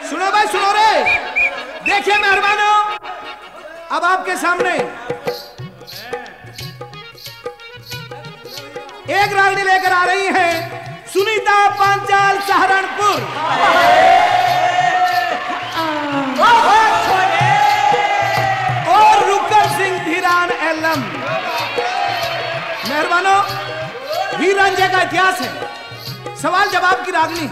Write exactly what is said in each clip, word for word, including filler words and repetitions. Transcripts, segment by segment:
सुनो भाई सुनो रे, देखिए मेहरबानों, अब आपके सामने एक रागनी लेकर आ रही है सुनीता पांचाल सहारनपुर। और रुकर सिंह धीरान एलम। मेहरबानों, हीर रांझे का इतिहास है, सवाल जवाब की रागनी।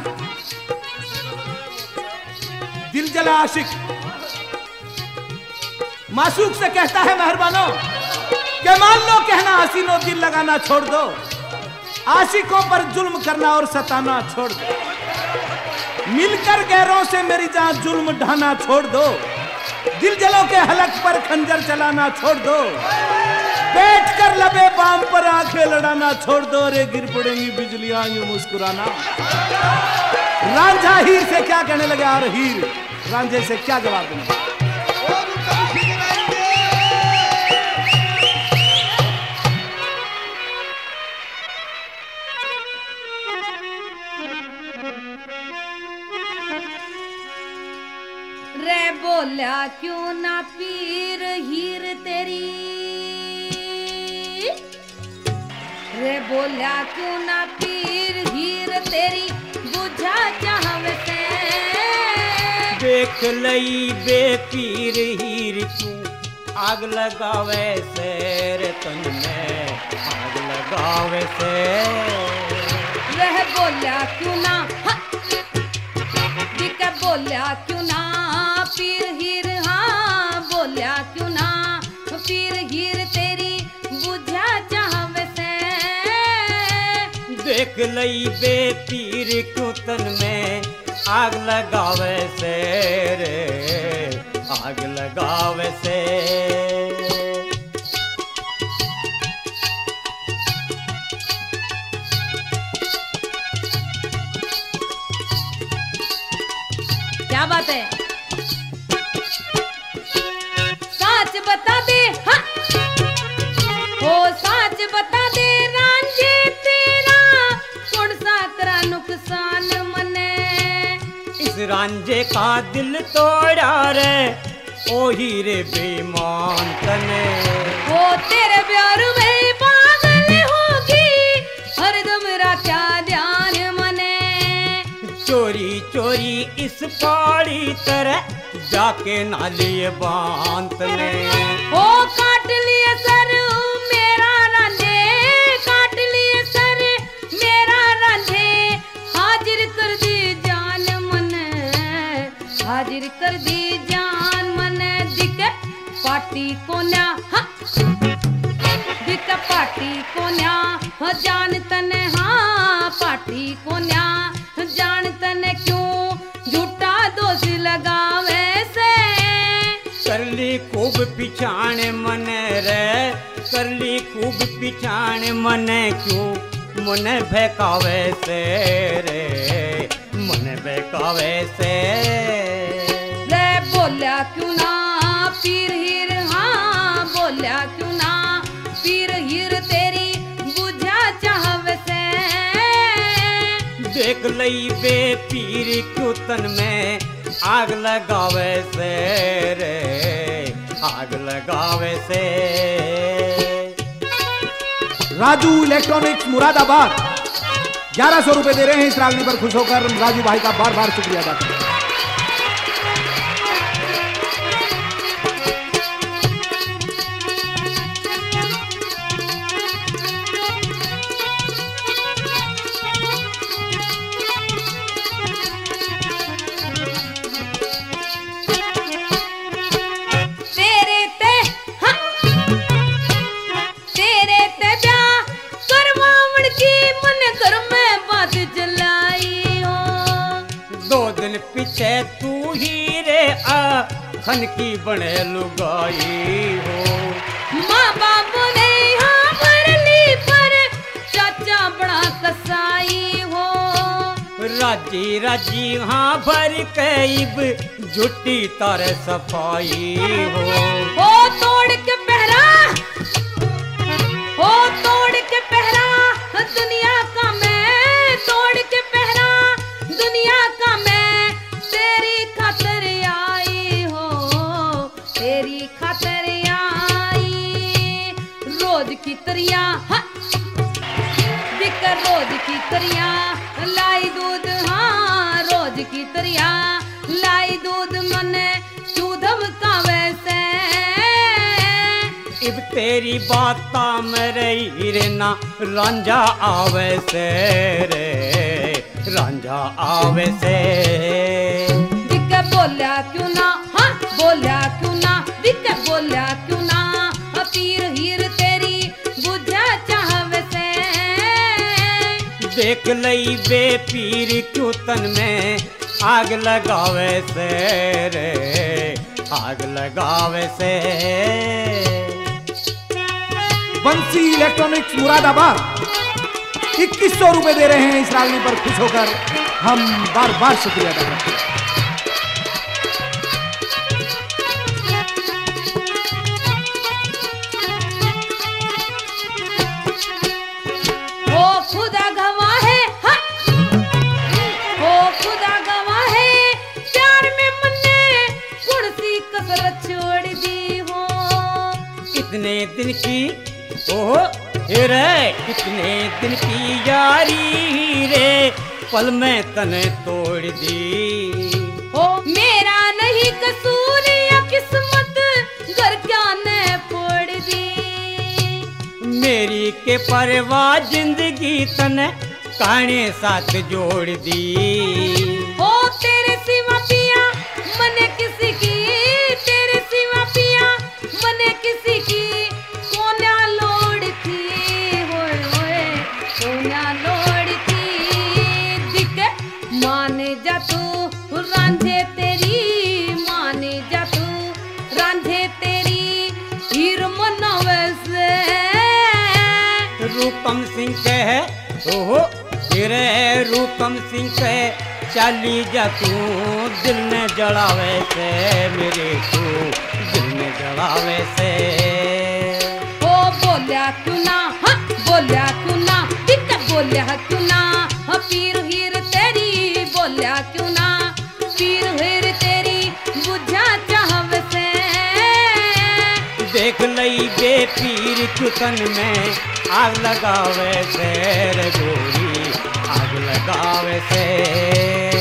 दिल जला आशिक मासूक से कहता है मेहरबानों कि मान लो कहना हसीनो दिल लगाना छोड़ दो, आशिकों पर जुल्म करना और सताना छोड़ दो, मिलकर गैरों से मेरी जान जुल्म ढाना छोड़ दो, दिल जलों के हलक पर खंजर चलाना छोड़ दो, बैठ कर लबे बाम पर आंखें लड़ाना छोड़ दो, रे गिर पड़ेंगी बिजलियां यूं मुस्कुराना। रांझा हीर से क्या कहने लगे और हीर रांझे से क्या जवाब देंगे? रे बोला क्यों ना पीर हीर तेरी, रे बोला क्यों ना पीर हीर तेरी बुझा चाहवे से। देख लई बे पीर हीर तू आग लगावे से, रे तन में आग लगावे से। रह बोला क्यों ना दिका बोला क्यों ना पीर हीर, हाँ बोला क्यों ना पीर हीर तेरी बुझा चाहवे से। देख लई बे पीर क्यों तन में आग लगावे से, रे आग लगावे से। क्या बात है, सच बता दे, हाँ हो सच बता दे रांझे तेरा कौन सा तेरा नुकसान मने। इस रांझे का दिल तोड़ा रे ओ हीरे बेईमान तने, वो तेरे प्यार में पागल होगी हरदम मेरा क्या ध्यान मने। चोरी चोरी इस पहाड़ी तरह जाके नाली बांत ने, वो काट लिए सर मेरा रांझे, काट लिए सर मेरा रांझे, हाजिर कर दी जान मन, हाजिर कर दी जान मन। दिक पार्टी को न्या, दिक पार्टी को न्या जान तने, हाँ पार्टी को न्या जान तने क्यों झूठा दोष लगावे से। करली खूब पिछाण मने रे, करली खूब पिछाण मने क्यों मन बहकावे से, रे मन बहकावे से। रे बोला क्यों ना पीर हीर, हाँ बोला क्यों ना पीर हीर तेरी बुझा चाहवे से। देख लई बे पीर क्यों तन में आग लगावे से, रे आग लगावे से। राजू इलेक्ट्रॉनिक्स मुरादाबाद ग्यारह सौ रुपए दे रहे हैं इस रागनी पर। खुश होकर राजू भाई का बार बार शुक्रिया अदा करते हैं। पीछे तू ही रे आ खन की बने लुगाई हो, माँ बाप ने हाँ भर ली पर चाचा बड़ा कसाई हो। राजी राजी हाँ भर कैब झुट्टी तारे सफाई हो। हो तोड़ के पहरा, हो तोड़ के पहरा दुनिया का मैं, तोड़ के पहरा दुनिया का मैं तेरी खातिर तरिया लाई दूध हाँ रोज की तरिया लाई दूध मने चूधम का वैसे इब तेरी बात में रही रे ना रांझा आवे से रे रांझा आवे से दिक्के बोलिया क्यों ना हाँ बोलिया क्यों ना दिक्के बोलिया क्यों ना पीर हीर तेरी बुझा चाहवे से देख लई बे पीर क्यों तन में आग लगावे से रे आग लगावे से बंसी इलेक्ट्रॉनिक्स मुरादाबाद इक्कीस सौ रुपए दे रहे हैं इस रागनी पर खुश होकर हम बार बार शुक्रिया अदा करते हैं। ओ खुदा गवाह है हाँ। ओ खुदा गवाह है प्यार में मन्ने कुर्सी कसरत छोड़ दी हो इतने दिन की ओहो रे इतने दिन की यारी रे पल में तने तोड़ दी ओ मेरा नहीं कसूर या किस्मत घर क्या ने फोड़ दी मेरी के परवाह जिंदगी तने काने साथ जोड़ दी ओ तेरे सिवा पिया मने किसी की तेरे सिवा पिया मने किसी की कोन्या लोड़ थी होए होए कोन्या लोड़ थी दिक्के माने जा तू रांझे तेरी माने जा तू रांझे तेरी हीर मनवे से रूपम सिंह कह ओहो तेरे रूपम सिंह कह चाली जा तू दिल ने जड़ावे से मेरे तू दिल ने जड़ावे से ओ बोलिया क्यों ना हाँ बोलिया क्यों ना दिक्कत बोलिया क्यों ना हाँ पीर हीर तेरी बोलिया क्यों ना पीर हीर तेरी बुझा चाहवे से देख लई बे पीर कुतन में आग लगावे से रे गोरी आग लगावे से